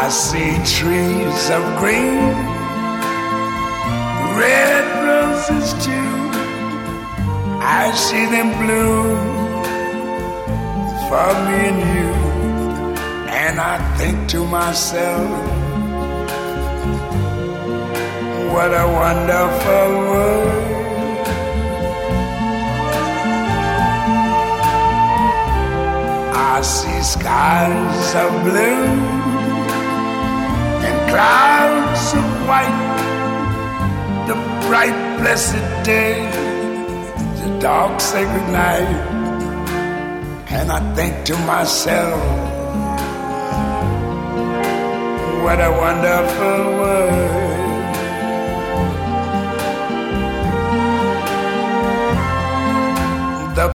I see trees of green, red roses too. I see them bloom for me and you. And I think to myself, what a wonderful world. I see skies of blue and clouds of white, the bright blessed day, the dark sacred night. And I think to myself, what a wonderful world.